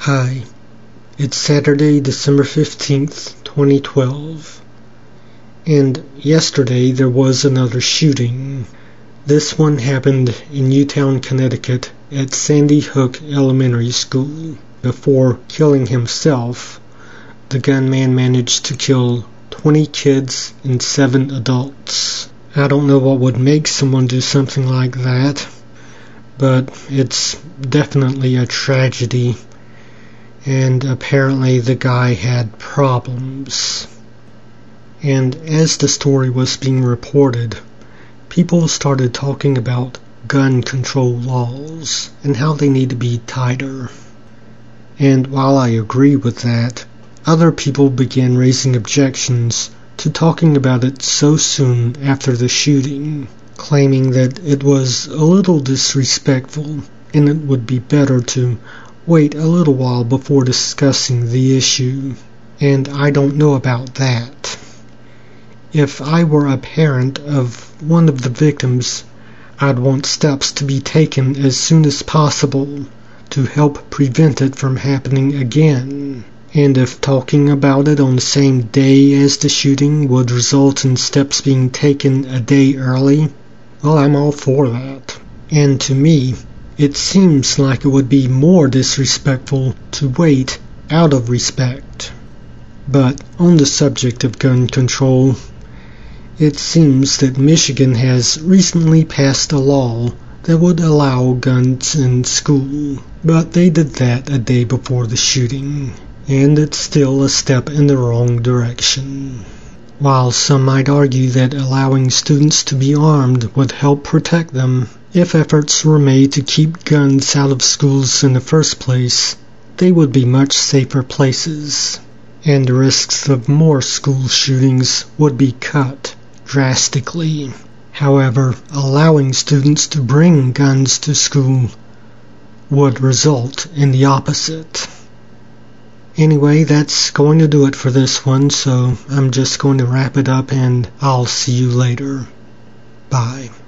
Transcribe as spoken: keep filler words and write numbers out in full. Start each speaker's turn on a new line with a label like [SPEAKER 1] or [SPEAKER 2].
[SPEAKER 1] Hi, it's Saturday, December fifteenth, twenty twelve, and yesterday there was another shooting. This one happened in Newtown, Connecticut at Sandy Hook Elementary School. Before killing himself, the gunman managed to kill twenty kids and seven adults. I don't know what would make someone do something like that, but it's definitely a tragedy. And apparently the guy had problems. And as the story was being reported, people started talking about gun control laws and how they need to be tighter. And while I agree with that, other people began raising objections to talking about it so soon after the shooting, claiming that it was a little disrespectful and it would be better to wait a little while before discussing the issue. And I don't know about that. If I were a parent of one of the victims, I'd want steps to be taken as soon as possible to help prevent it from happening again. And if talking about it on the same day as the shooting would result in steps being taken a day early, well, I'm all for that. And to me, it seems like it would be more disrespectful to wait out of respect. But on the subject of gun control, it seems that Michigan has recently passed a law that would allow guns in school. But they did that a day before the shooting, and it's still a step in the wrong direction. While some might argue that allowing students to be armed would help protect them, if efforts were made to keep guns out of schools in the first place, they would be much safer places, and the risks of more school shootings would be cut drastically. However, allowing students to bring guns to school would result in the opposite. Anyway, that's going to do it for this one, so I'm just going to wrap it up and I'll see you later. Bye.